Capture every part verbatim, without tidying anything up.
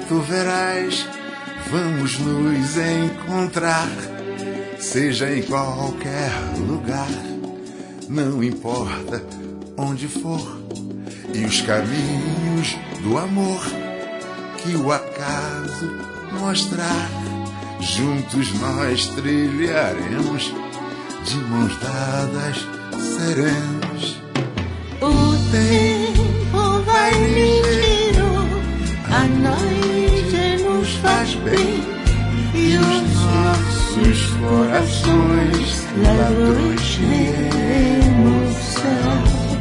tu verás, vamos nos encontrar, seja em qualquer lugar, não importa onde for, e os caminhos do amor que o acaso mostrar, juntos nós trilharemos, de mãos dadas seremos. O tempo vai ligeiro, a noite nos faz bem, e os nossos corações lá dois veremos céu.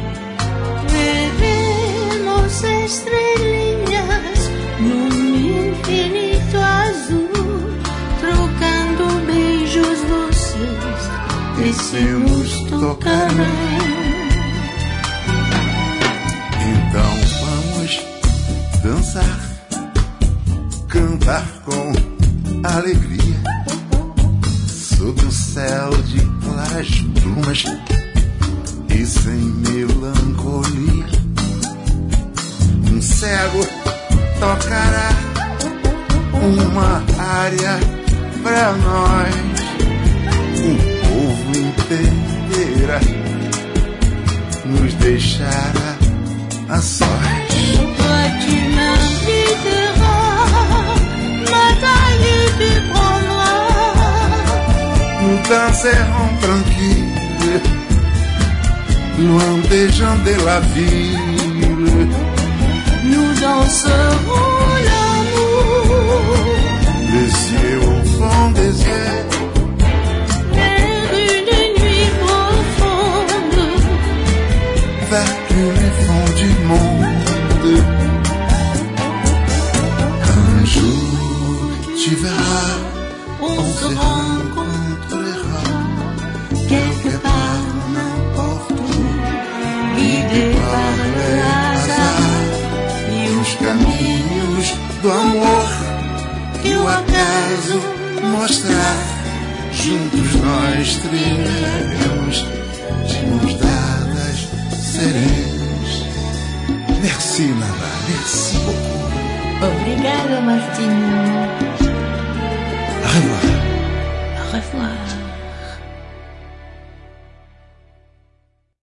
Veremos estrelinhas no infinito azul, trocando beijos vocês, descemos tocarão. Então vamos dançar, cantar com alegria, sob um céu de claras plumas e sem melancolia. Um cego tocará uma área pra nós, o povo entenderá, nos deixará a sós. Toi tu m'inviteras, ma taille tu prendras. Nous danserons tranquille, loin des gens de la ville. Nous danserons l'amour, Les yeux au fond des yeux, vers une nuit profonde, vers tous les fonds du monde. Un jour tu verras, on se rencontrera quelque part, n'importe où, guidé par le hasard e os caminhos do amor que o acaso mostrar, juntos nós trilharemos, de mãos dadas seremos. Merci Nana, merci beaucoup. Obrigado, Martinho. Au revoir. Au revoir.